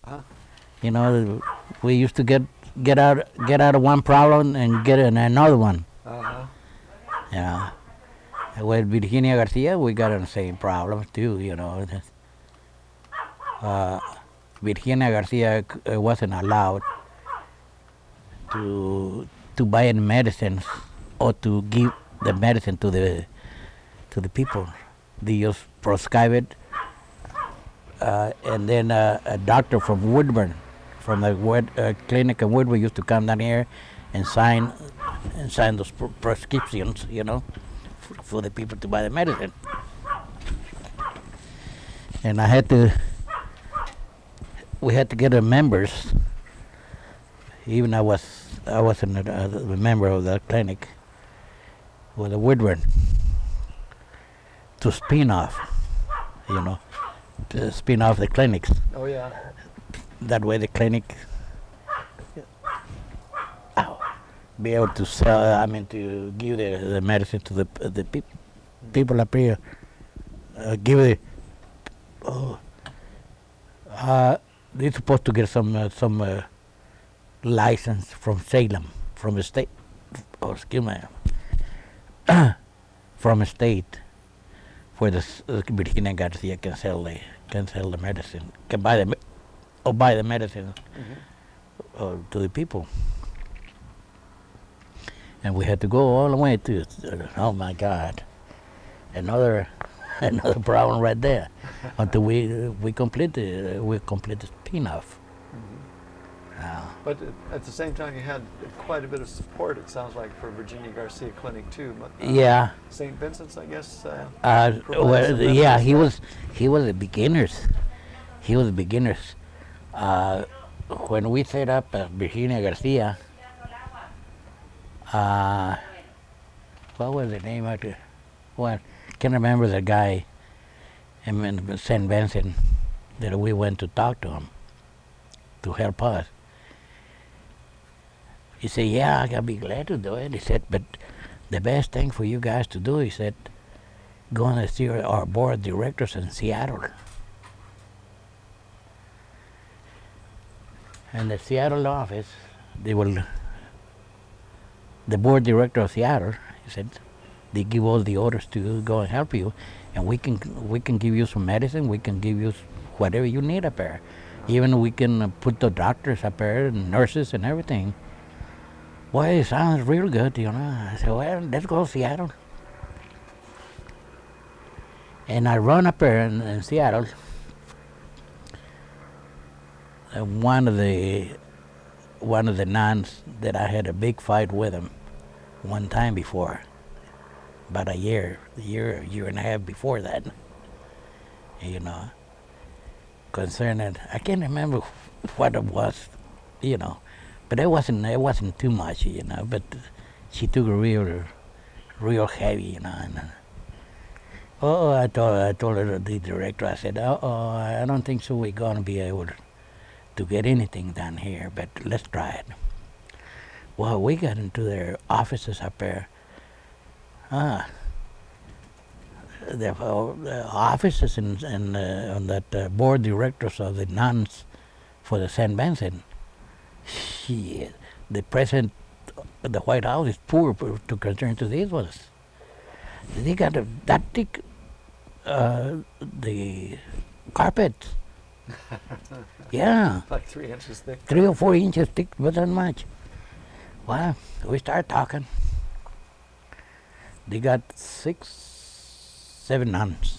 Uh, You know, we used to get out of one problem and get in another one. uh-huh. You know, and with Virginia Garcia, we got the same problem too. You know, uh, Virginia Garcia wasn't allowed to buy any medicines or to give the medicine to the people. They just prescribe it, and then a doctor from Woodburn, from the clinic in Woodburn, used to come down here and sign those prescriptions, you know, for the people to buy the medicine. And we had to get the members. Even I wasn't a member of the clinic with the Woodburn to spin off, you know, to spin off the clinics. Oh, yeah. That way the clinic be able to sell, to give the medicine to the people up here. Give it, oh, they're supposed to get some license from Salem, from the state, oh, excuse me, from a state where the Virginia Garcia can sell the medicine, can buy the medicine to the people. And we had to go all the way to, oh my God, another problem right there, until we complete the spin-off. But at the same time, you had quite a bit of support, it sounds like, for Virginia Garcia Clinic, too. But, Yeah. St. Vincent's, I guess. Well, yeah, he was the beginners. He was the beginners. When we set up Virginia Garcia, what was the name of the? Well, can't remember the guy in St. Vincent that we went to talk to him to help us. He said, "Yeah, I'll be glad to do it." He said, "But the best thing for you guys to do," he said, "go and see our board of directors in Seattle." And the Seattle office, the board director of Seattle, he said, they give all the orders to go and help you, and we can give you some medicine, we can give you whatever you need up there. Even we can put the doctors up there and nurses and everything. Boy, it sounds real good, you know. I said, well, let's go to Seattle. And I run up there in Seattle. And one of the nuns that I had a big fight with him one time before, about a year and a half before that, you know, concerning, I can't remember what it was, you know, but it wasn't too much, you know, but she took it real heavy, you know. And, I told her, the director, I said, I don't think so we're gonna be able to get anything done here, but let's try it. Well, we got into their offices up there. The offices and on that board directors of the nuns for the St. Vincent. The president of the White House is poor to concern to these ones. They got that thick, the carpet. Yeah. Like 3 inches thick. 3 or 4 inches thick, but not much. Well, we started talking. They got 6, 7 nuns.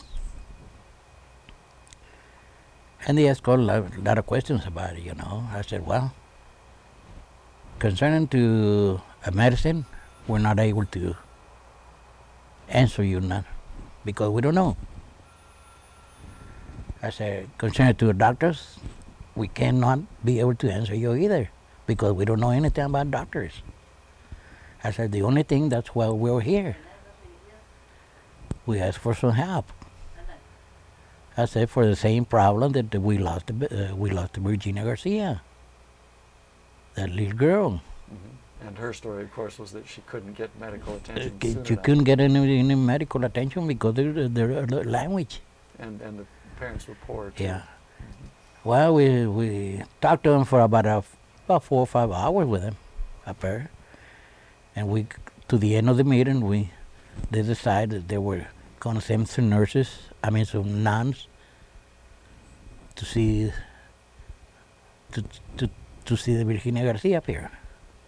And they asked a lot of questions about it, you know. I said, well, concerning to a medicine, we're not able to answer you none because we don't know. I said, concerning to the doctors, we cannot be able to answer you either because we don't know anything about doctors. I said, the only thing, that's why we're here. We asked for some help. I said, for the same problem that we lost to Virginia Garcia, that little girl. And her story, of course, was that she couldn't get medical attention. She couldn't get any medical attention because of their language. And the parents were poor, too. Yeah. Well, we talked to him for about 4 or 5 hours with him up there, and to the end of the meeting, they decided that they were going to send some some nuns, to see to see the Virginia Garcia up here.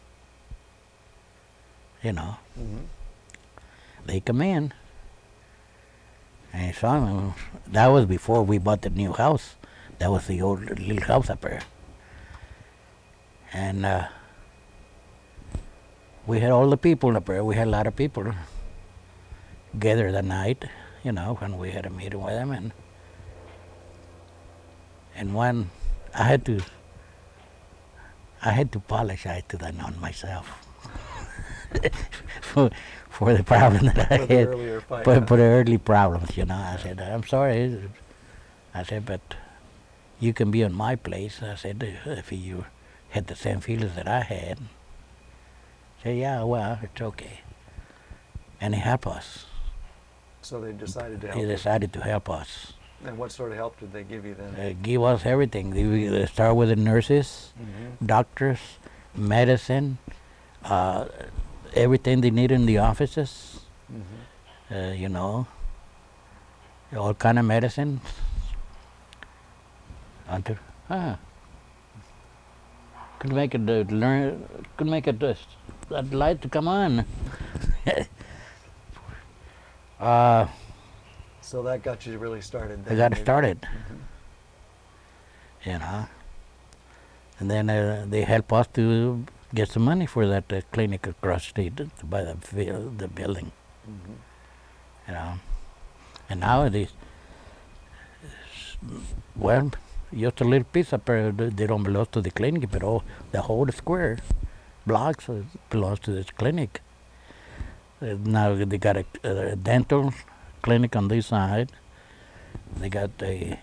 You know, they come in, and I saw him. That was before we bought the new house. That was the old little house up there. And we had all the people up there. We had a lot of people gathered that night, when we had a meeting with them. And one, I had to apologize to the nun myself for the problem that I had. Earlier fight, for the early problems, I said, I'm sorry. I said, but you can be in my place. I said, if you had the same feelings that I had. Say, yeah, well, it's okay. And he helped us. So they decided to help He you. decided to help us. And what sort of help did they give you then? Give us everything. They start with the nurses, doctors, medicine, everything they need in the offices. All kind of medicine. Could make it that light to come on. So that got you really started then. I got maybe? started. And then they help us to get some money for that clinic across the street to buy the building. And nowadays, well, just a little piece up there, they don't belong to the clinic, but the whole square blocks belongs to this clinic. Now they got a dental clinic on this side. They got the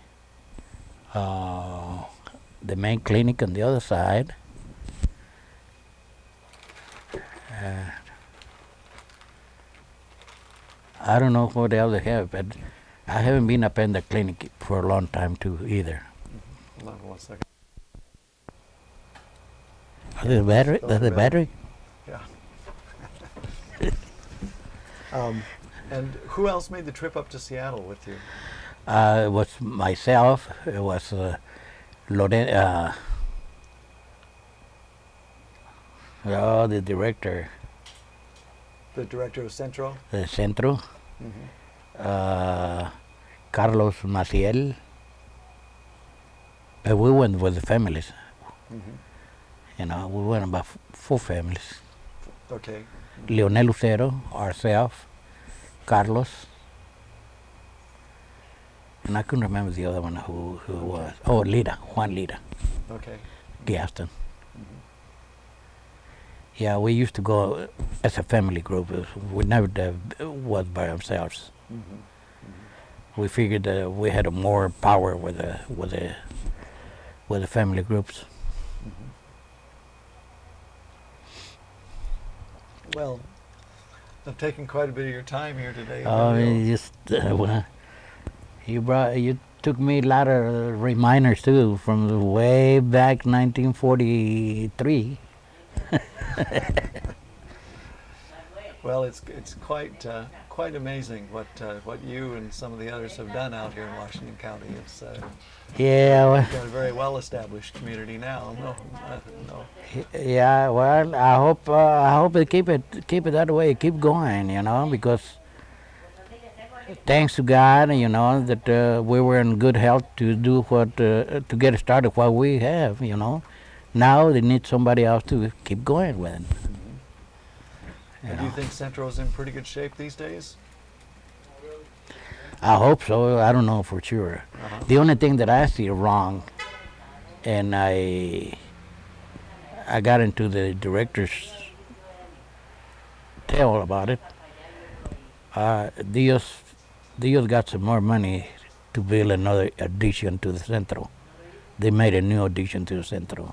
main clinic on the other side. I don't know what else they have, but I haven't been up in the clinic for a long time too either. Hold on 1 second. The battery? Still That's the battery? Yeah. And who else made the trip up to Seattle with you? It was myself. It was the director, The director of Centro? the Centro, Carlos Maciel. But we went with the families. We went about 4 families. Okay. Leonel Lucero, ourselves, Carlos, and I couldn't remember the other one who was. Oh, Juan Lira, Okay. Gaston. Yeah, we used to go as a family group. We never was by ourselves. We figured that we had more power with the family groups. Well, I've taken quite a bit of your time here today. Oh, Emilio. you took me a lot of reminders too from the way back 1943. Well, it's quite amazing what you and some of the others have done out here in Washington County. It's Yeah. got a very well-established community now. No. Yeah. Well, I hope they keep it that way. Keep going. Because thanks to God, that we were in good health to do to get started what we have. Now they need somebody else to keep going with. And do you think Centro's in pretty good shape these days? I hope so. I don't know for sure. The only thing that I see wrong, and I got into the director's tale about it. Dios got some more money to build another addition to the Centro. They made a new addition to the Centro.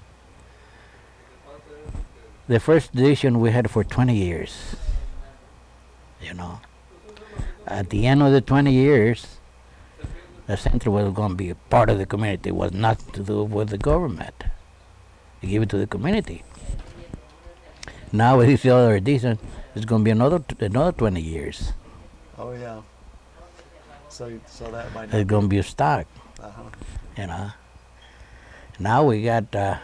The first edition we had for 20 years. At the end of the 20 years, The center was going to be a part of the community. It was nothing to do with the government. They give it to the community. Now with this other addition, it's going to be another 20 years. Oh yeah. So that might. It's going to be a stock. Uh-huh. You know. Now we got the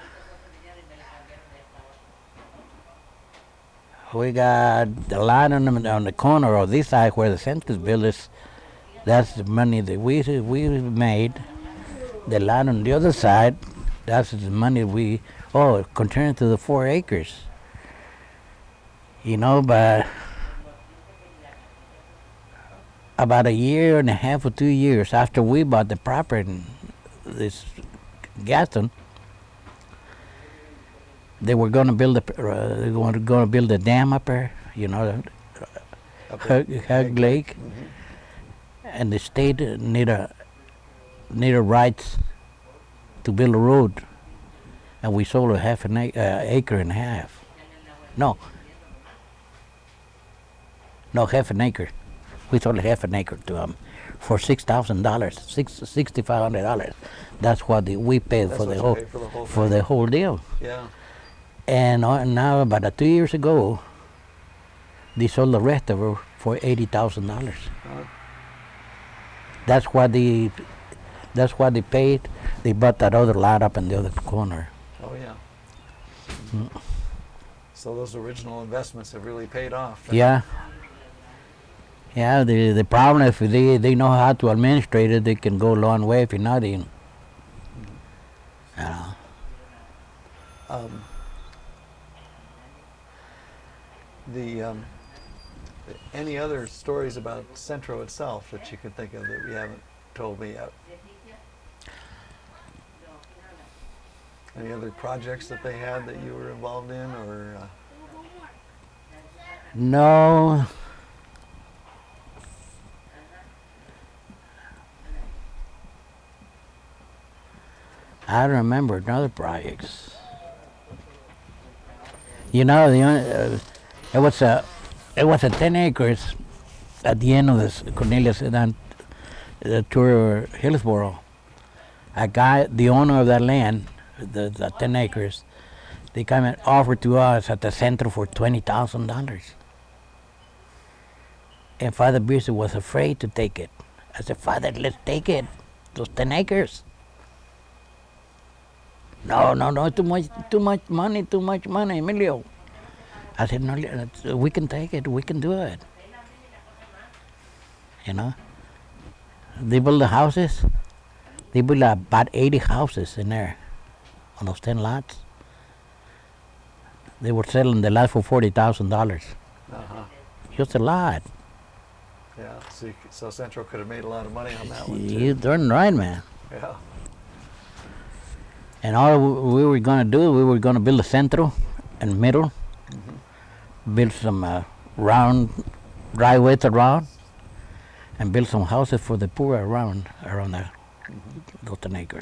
line on the corner of this side where the census built is. That's the money that we made. The line on the other side, that's the money we compared to the 4 acres. You know, but about a year and a half or 2 years after we bought the property in this Gaston, they were going to build a dam up there, you know, Hug Lake, and the state needed rights to build a road, and we sold a half an acre and a half. No, half an acre. We sold half an acre to them for $6,000, $6,500. That's what we paid for the whole deal. Yeah. And now, about 2 years ago, they sold the rest of it for $80,000. That's what they paid. They bought that other lot up in the other corner. Oh yeah. So those original investments have really paid off. Yeah. Yeah, the problem, if they know how to administrate it, they can go a long way. If you're not in, any other stories about Centro itself that you can think of that we haven't told me yet? Any other projects that they had that you were involved in, or? No. I remember other projects. You know, it was a 10 acres at the end of this Cornelius Sedan tour Hillsboro. A guy, the owner of that land, the 10 acres, they came and offered to us at the center for $20,000. And Father Beasley was afraid to take it. I said, Father, let's take it, those 10 acres. No, too much money, Emilio. I said, no, we can take it, we can do it. You know? They build the houses. They built about 80 houses in there on those 10 lots. They were selling the lot for $40,000. Just a lot. Yeah, so Centro could have made a lot of money on that one too. You're darn right, man. Yeah. And all we were going to do, we were going to build a Centro in the middle, build some round driveways around, and build some houses for the poor around there, those 10 acres.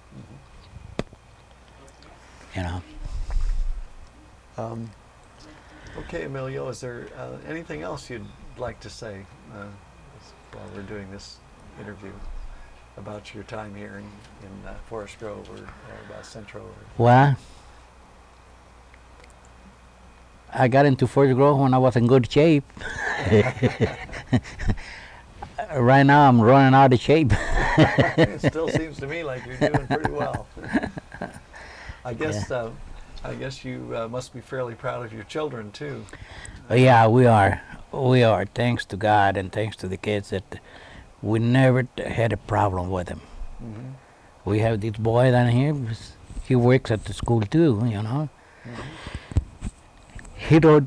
You know. Okay, Emilio, is there anything else you'd like to say while we're doing this interview about your time here in Forest Grove or about Centro? Well, I got into Forest Grove when I was in good shape. Right now I'm running out of shape. It still seems to me like you're doing pretty well. I guess you must be fairly proud of your children too. Yeah, we are. We are. Thanks to God and thanks to the kids that we never had a problem with them. We have this boy down here. He works at the school too. You know. He don't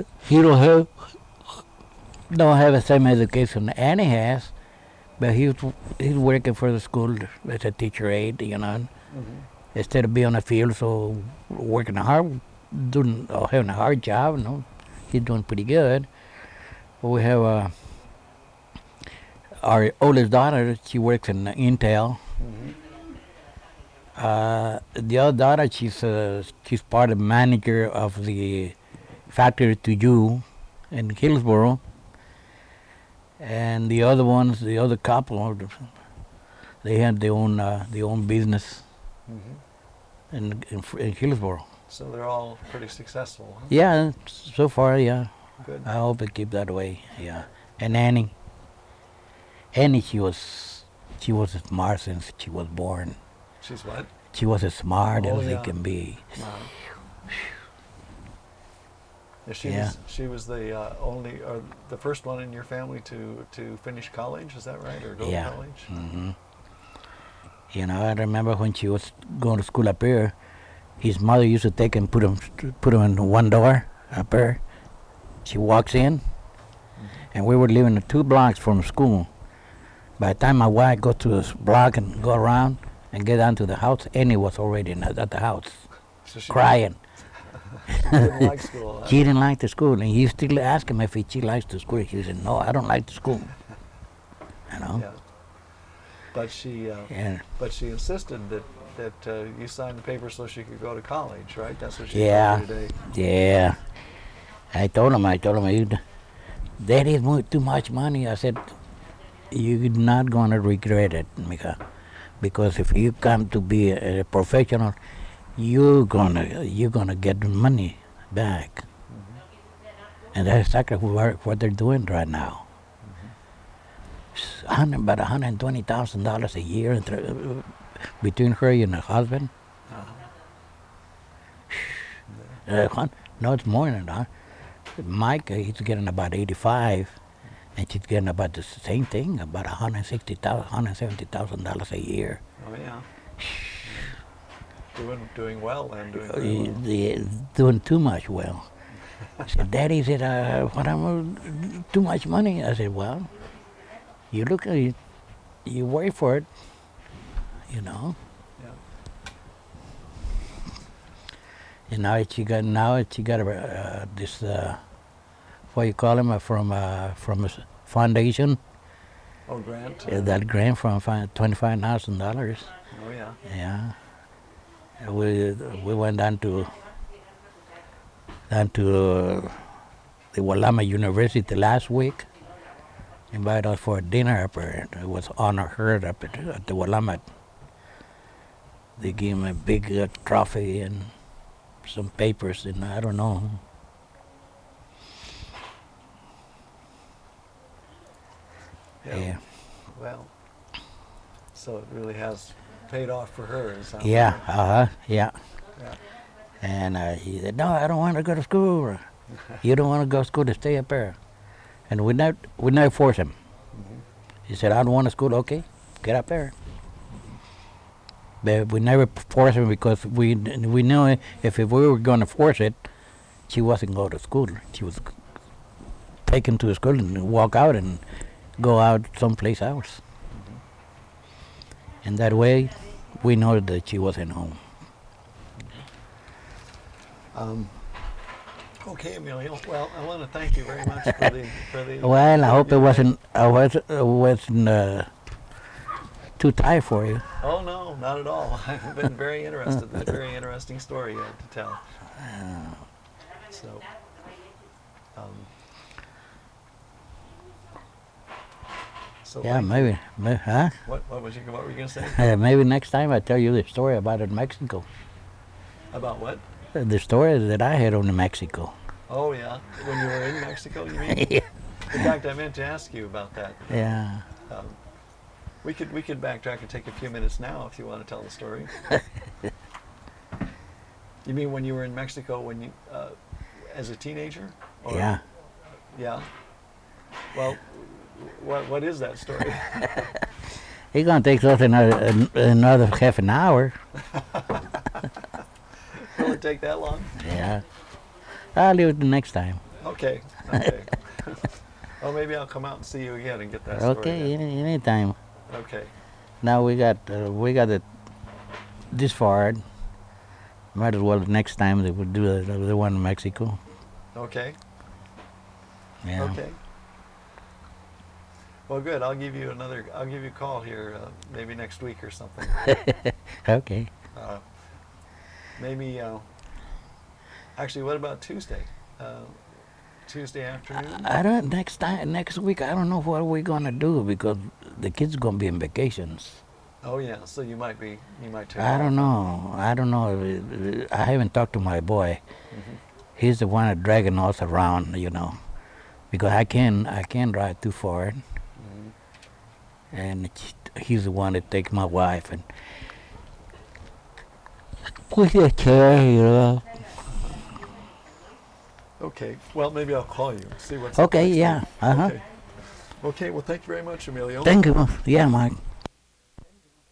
have the same education Annie has, but he's working for the school as a teacher aide. You know. Instead of being on the field, so working hard, having a hard job, you know, he's doing pretty good. We have our oldest daughter, she works in Intel. The other daughter, she's part of manager of the factory to you in Hillsboro. And the other ones, the other couple, They had their own business Hmm. in Hillsboro. So they're all pretty successful, huh? Yeah, so far, yeah. Good. I hope it keep that way. Yeah. And Annie, she was smart since she was born. She's what? She was as smart Oh, as they yeah. can be. Wow. Yeah, Yeah. she was the only or the first one in your family to finish college. Is that right, or go Yeah. to college? Hmm. You know, I remember when she was going to school up here, his mother used to take and put him in one door up there. She walks in, and we were living 2 blocks from school. By the time my wife got to this block and go around and get down to the house, Annie was already at the house, So she crying. didn't like school. Huh? She didn't like the school, and you still ask him if she likes the school. He said, "No, I don't like the school." You know. Yeah. But she Yeah. but she insisted that you signed the paper so she could go to college, right? That's what she Yeah. told you today. Yeah. I told him, that is too much money. I said, you're not going to regret it, Mika. Because if you come to be a professional, you're gonna get the money back. And that's exactly what they're doing right now. About $120,000 a year between her and her husband. No, it's more than that. Mike, he's getting about 85, and she's getting about the same thing, about $170,000 a year. Oh yeah. Doing well and doing very well. They're doing too much well. I said, Daddy said, what I'm too much money. I said, well, you look at it, you work for it, you know. Yeah. And now she got this what you call him from a foundation. Oh, grant. That grant from $25,000. Oh yeah. Yeah. We went down to the Walama University last week. Invited us for a dinner up there. It was honor her up at the Willamette. They gave him a big trophy and some papers, and I don't know. Yeah. Well, so it really has paid off for her. It sounds Yeah. like. Yeah. Yeah. And he said, "No, I don't want to go to school. You don't want to go to school to stay up there." And we never force him. He said, "I don't want to school." Okay, get up there. But we never forced him because we knew if we were going to force it, she wasn't going to school. She was taken to school and walk out and go out someplace else. And that way, we know that she wasn't home. Okay, Emilio. Well, I want to thank you very much for the. Well, I hope it interview. wasn't too tight for you. Oh no, not at all. I've been very interested. It's a very interesting story to tell. So. So Yeah, thank you. maybe, huh? What were you gonna say? Maybe next time I tell you the story about it in Mexico. About what? The story that I had on Mexico. Oh yeah, when you were in Mexico, you mean? Yeah. In fact, I meant to ask you about that. Yeah. We could backtrack and take a few minutes now if you want to tell the story. You mean when you were in Mexico when you as a teenager? Or- Yeah. Yeah. Well, what is that story? It's gonna take us another half an hour. Will it take that long? Yeah. I'll leave it the next time. Okay. Okay. Well, maybe I'll come out and see you again and get that story. Okay, then. anytime. Okay. Now we got it this far. Might as well next time they would do the one in Mexico. Okay. Yeah. Okay. Well, good. I'll give you a call here maybe next week or something. Okay. Maybe. Actually, what about Tuesday? Tuesday afternoon. I don't next week. I don't know what we're gonna do because the kids gonna be in vacations. Oh yeah, so you might take I off. don't know. I don't know. I haven't talked to my boy. Hmm. He's the one that dragging us around, you know, because I can't drive too far, Hmm. and he's the one that takes my wife and push a chair, you know. Okay, well maybe I'll call you, see what's up Okay, next week. yeah, uh huh. Okay. Okay, well thank you very much, Emilio. Thank you. Yeah, Mike.